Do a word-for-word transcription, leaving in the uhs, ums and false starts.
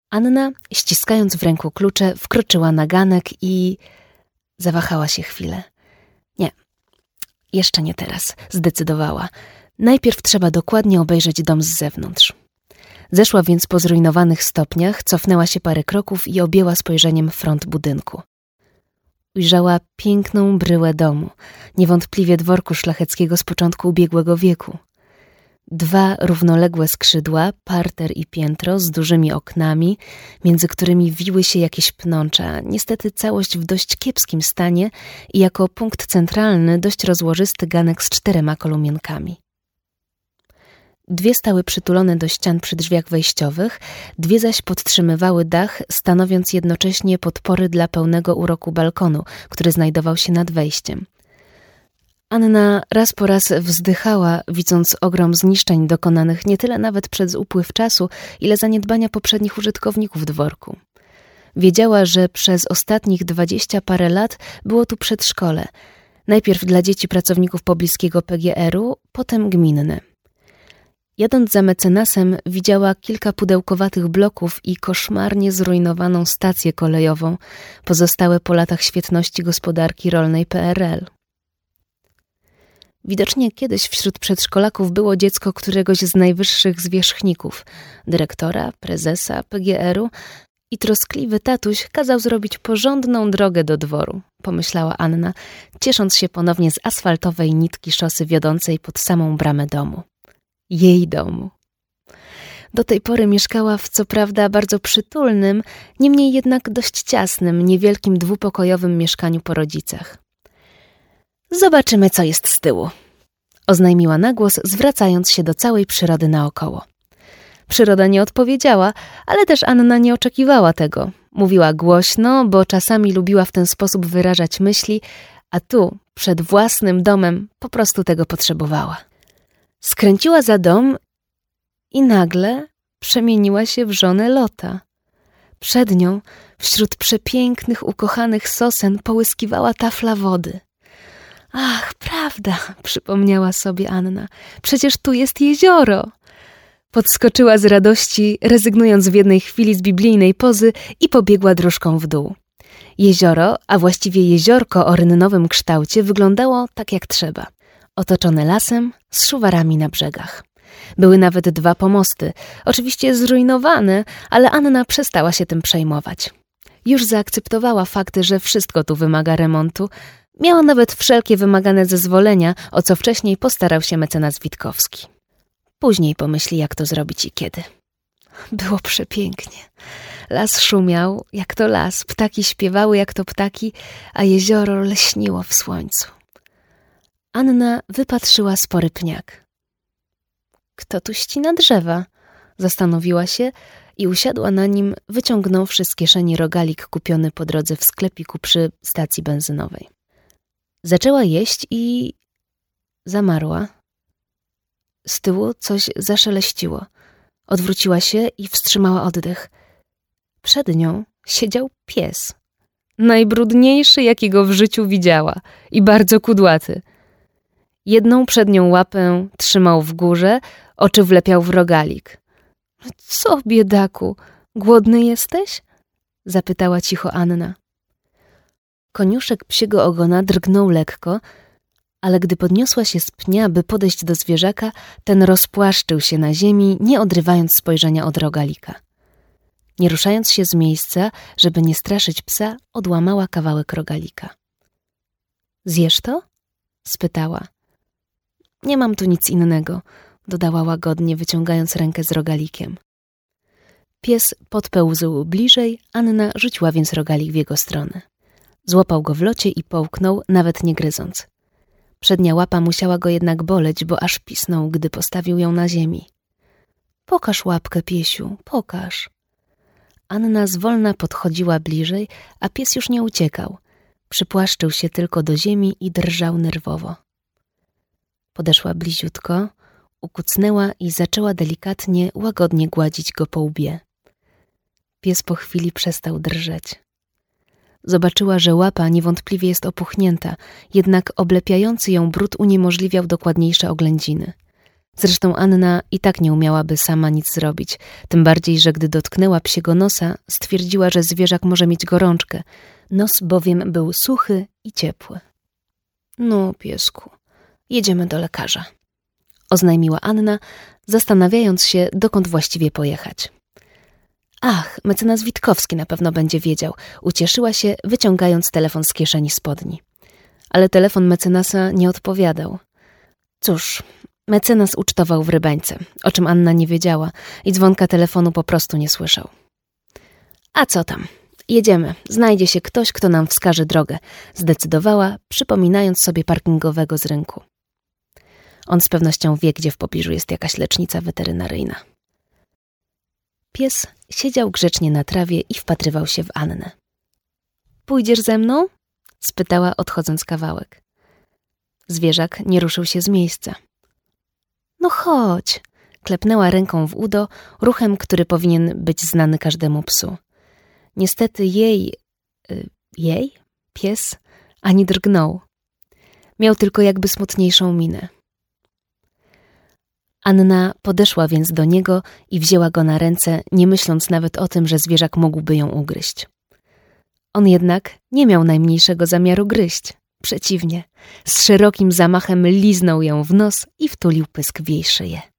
Anna, ściskając w ręku klucze, wkroczyła na ganek i zawahała się chwilę. Nie, jeszcze nie teraz, zdecydowała. Najpierw trzeba dokładnie obejrzeć dom z zewnątrz. Zeszła więc po zrujnowanych stopniach, cofnęła się parę kroków i objęła spojrzeniem front budynku. Ujrzała piękną bryłę domu, niewątpliwie dworku szlacheckiego z początku ubiegłego wieku. Dwa równoległe skrzydła, parter i piętro z dużymi oknami, między którymi wiły się jakieś pnącza, niestety całość w dość kiepskim stanie i jako punkt centralny dość rozłożysty ganek z czterema kolumienkami. Dwie stały przytulone do ścian przy drzwiach wejściowych, dwie zaś podtrzymywały dach, stanowiąc jednocześnie podpory dla pełnego uroku balkonu, który znajdował się nad wejściem. Anna raz po raz wzdychała, widząc ogrom zniszczeń dokonanych nie tyle nawet przez upływ czasu, ile zaniedbania poprzednich użytkowników dworku. Wiedziała, że przez ostatnich dwadzieścia parę lat było tu przedszkole, najpierw dla dzieci pracowników pobliskiego P G R-u, potem gminne. Jadąc za mecenasem, widziała kilka pudełkowatych bloków i koszmarnie zrujnowaną stację kolejową, pozostałe po latach świetności gospodarki rolnej P R L. Widocznie kiedyś wśród przedszkolaków było dziecko któregoś z najwyższych zwierzchników, dyrektora, prezesa P G R-u i troskliwy tatuś kazał zrobić porządną drogę do dworu, pomyślała Anna, ciesząc się ponownie z asfaltowej nitki szosy wiodącej pod samą bramę domu. Jej domu. Do tej pory mieszkała w co prawda bardzo przytulnym, niemniej jednak dość ciasnym, niewielkim dwupokojowym mieszkaniu po rodzicach. Zobaczymy, co jest z tyłu, oznajmiła na głos, zwracając się do całej przyrody naokoło. Przyroda nie odpowiedziała, ale też Anna nie oczekiwała tego. Mówiła głośno, bo czasami lubiła w ten sposób wyrażać myśli, a tu, przed własnym domem, po prostu tego potrzebowała. Skręciła za dom i nagle przemieniła się w żonę Lota. Przed nią, wśród przepięknych, ukochanych sosen, połyskiwała tafla wody. Ach, prawda, przypomniała sobie Anna, przecież tu jest jezioro. Podskoczyła z radości, rezygnując w jednej chwili z biblijnej pozy i pobiegła dróżką w dół. Jezioro, a właściwie jeziorko o rynnowym kształcie wyglądało tak jak trzeba. Otoczone lasem, z szuwarami na brzegach. Były nawet dwa pomosty, oczywiście zrujnowane, ale Anna przestała się tym przejmować. Już zaakceptowała fakt, że wszystko tu wymaga remontu. Miała nawet wszelkie wymagane zezwolenia, o co wcześniej postarał się mecenas Witkowski. Później pomyśli, jak to zrobić i kiedy. Było przepięknie. Las szumiał, jak to las, ptaki śpiewały, jak to ptaki, a jezioro leśniło w słońcu. Anna wypatrzyła spory pniak. Kto tu ścina drzewa? Zastanowiła się i usiadła na nim, wyciągnąwszy z kieszeni rogalik kupiony po drodze w sklepiku przy stacji benzynowej. Zaczęła jeść i zamarła. Z tyłu coś zaszeleściło. Odwróciła się i wstrzymała oddech. Przed nią siedział pies. Najbrudniejszy, jakiego w życiu widziała i bardzo kudłaty. Jedną przednią łapę trzymał w górze, oczy wlepiał w rogalik. — Co, biedaku, głodny jesteś? — zapytała cicho Anna. Koniuszek psiego ogona drgnął lekko, ale gdy podniosła się z pnia, by podejść do zwierzaka, ten rozpłaszczył się na ziemi, nie odrywając spojrzenia od rogalika. Nie ruszając się z miejsca, żeby nie straszyć psa, odłamała kawałek rogalika. — Zjesz to? — spytała. — Nie mam tu nic innego — dodała łagodnie, wyciągając rękę z rogalikiem. Pies podpełzł bliżej, Anna rzuciła więc rogalik w jego stronę. Złapał go w locie i połknął, nawet nie gryząc. Przednia łapa musiała go jednak boleć, bo aż pisnął, gdy postawił ją na ziemi. — Pokaż łapkę, piesiu, pokaż. Anna zwolna podchodziła bliżej, a pies już nie uciekał. Przypłaszczył się tylko do ziemi i drżał nerwowo. Podeszła bliziutko, ukucnęła i zaczęła delikatnie, łagodnie gładzić go po łbie. Pies po chwili przestał drżeć. Zobaczyła, że łapa niewątpliwie jest opuchnięta, jednak oblepiający ją brud uniemożliwiał dokładniejsze oględziny. Zresztą Anna i tak nie umiałaby sama nic zrobić, tym bardziej, że gdy dotknęła psiego nosa, stwierdziła, że zwierzak może mieć gorączkę. Nos bowiem był suchy i ciepły. No, piesku, jedziemy do lekarza, oznajmiła Anna, zastanawiając się, dokąd właściwie pojechać. Ach, mecenas Witkowski na pewno będzie wiedział, ucieszyła się, wyciągając telefon z kieszeni spodni. Ale telefon mecenasa nie odpowiadał. Cóż, mecenas ucztował w Rybańce, o czym Anna nie wiedziała i dzwonka telefonu po prostu nie słyszał. A co tam? Jedziemy, znajdzie się ktoś, kto nam wskaże drogę, zdecydowała, przypominając sobie parkingowego z rynku. On z pewnością wie, gdzie w pobliżu jest jakaś lecznica weterynaryjna. Pies siedział grzecznie na trawie i wpatrywał się w Annę. Pójdziesz ze mną? Spytała, odchodząc kawałek. Zwierzak nie ruszył się z miejsca. No chodź, klepnęła ręką w udo, ruchem, który powinien być znany każdemu psu. Niestety jej, y, jej, pies, ani drgnął. Miał tylko jakby smutniejszą minę. Anna podeszła więc do niego i wzięła go na ręce, nie myśląc nawet o tym, że zwierzak mógłby ją ugryźć. On jednak nie miał najmniejszego zamiaru gryźć. Przeciwnie, z szerokim zamachem liznął ją w nos i wtulił pysk w jej szyję.